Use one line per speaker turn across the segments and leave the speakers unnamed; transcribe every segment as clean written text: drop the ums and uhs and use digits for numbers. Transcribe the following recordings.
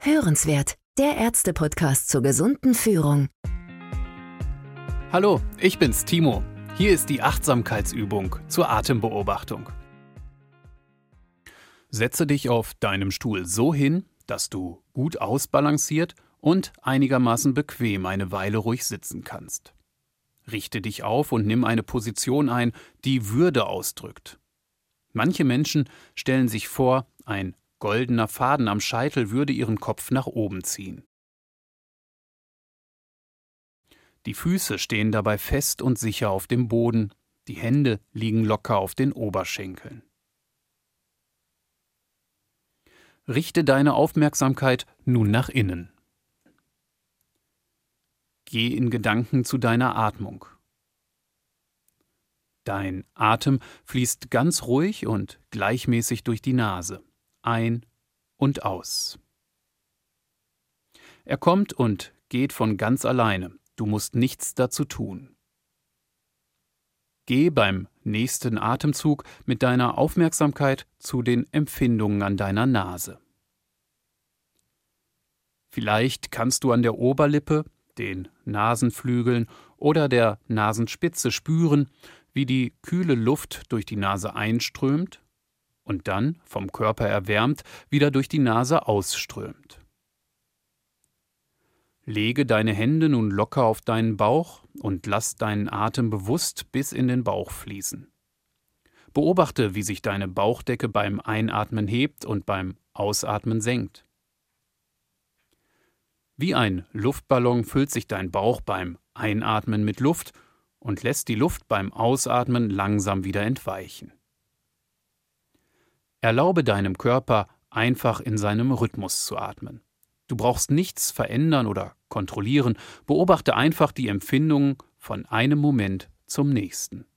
Hörenswert, der Ärzte-Podcast zur gesunden Führung.
Hallo, ich bin's, Timo. Hier ist die Achtsamkeitsübung zur Atembeobachtung. Setze dich auf deinem Stuhl so hin, dass du gut ausbalanciert und einigermaßen bequem eine Weile ruhig sitzen kannst. Richte dich auf und nimm eine Position ein, die Würde ausdrückt. Manche Menschen stellen sich vor, ein goldener Faden am Scheitel würde ihren Kopf nach oben ziehen. Die Füße stehen dabei fest und sicher auf dem Boden, die Hände liegen locker auf den Oberschenkeln. Richte deine Aufmerksamkeit nun nach innen. Geh in Gedanken zu deiner Atmung. Dein Atem fließt ganz ruhig und gleichmäßig durch die Nase, ein und aus. Er kommt und geht von ganz alleine, du musst nichts dazu tun. Geh beim nächsten Atemzug mit deiner Aufmerksamkeit zu den Empfindungen an deiner Nase. Vielleicht kannst du an der Oberlippe, den Nasenflügeln oder der Nasenspitze spüren, wie die kühle Luft durch die Nase einströmt und dann, vom Körper erwärmt, wieder durch die Nase ausströmt. Lege deine Hände nun locker auf deinen Bauch und lass deinen Atem bewusst bis in den Bauch fließen. Beobachte, wie sich deine Bauchdecke beim Einatmen hebt und beim Ausatmen senkt. Wie ein Luftballon füllt sich dein Bauch beim Einatmen mit Luft und lässt die Luft beim Ausatmen langsam wieder entweichen. Erlaube deinem Körper, einfach in seinem Rhythmus zu atmen. Du brauchst nichts verändern oder kontrollieren, beobachte einfach die Empfindungen von einem Moment zum nächsten.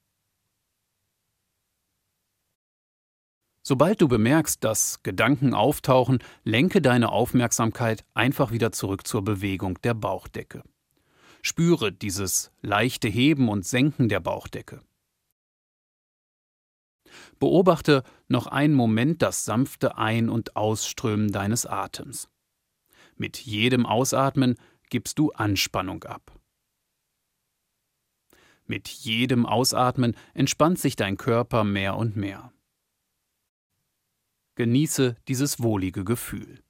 Sobald du bemerkst, dass Gedanken auftauchen, lenke deine Aufmerksamkeit einfach wieder zurück zur Bewegung der Bauchdecke. Spüre dieses leichte Heben und Senken der Bauchdecke. Beobachte noch einen Moment das sanfte Ein- und Ausströmen deines Atems. Mit jedem Ausatmen gibst du Anspannung ab. Mit jedem Ausatmen entspannt sich dein Körper mehr und mehr. Genieße dieses wohlige Gefühl.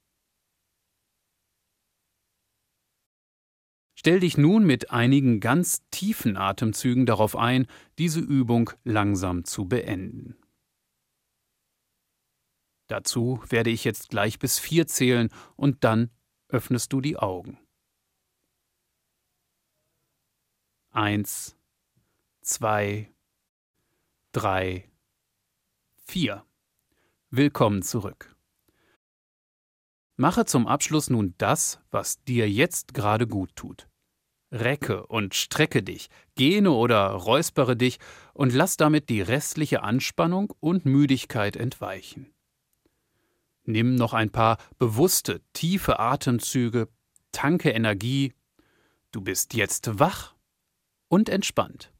Stell dich nun mit einigen ganz tiefen Atemzügen darauf ein, diese Übung langsam zu beenden. Dazu werde ich jetzt gleich bis 4 zählen und dann öffnest du die Augen. 1, 2, 3, 4. Willkommen zurück. Mache zum Abschluss nun das, was dir jetzt gerade gut tut. Recke und strecke dich, gähne oder räuspere dich und lass damit die restliche Anspannung und Müdigkeit entweichen. Nimm noch ein paar bewusste, tiefe Atemzüge, tanke Energie. Du bist jetzt wach und entspannt.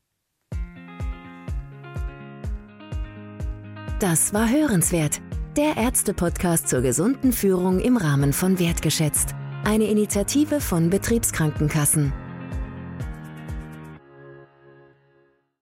Das war Hörenswert, der Ärzte-Podcast zur gesunden Führung im Rahmen von Wertgeschätzt. Eine Initiative von Betriebskrankenkassen.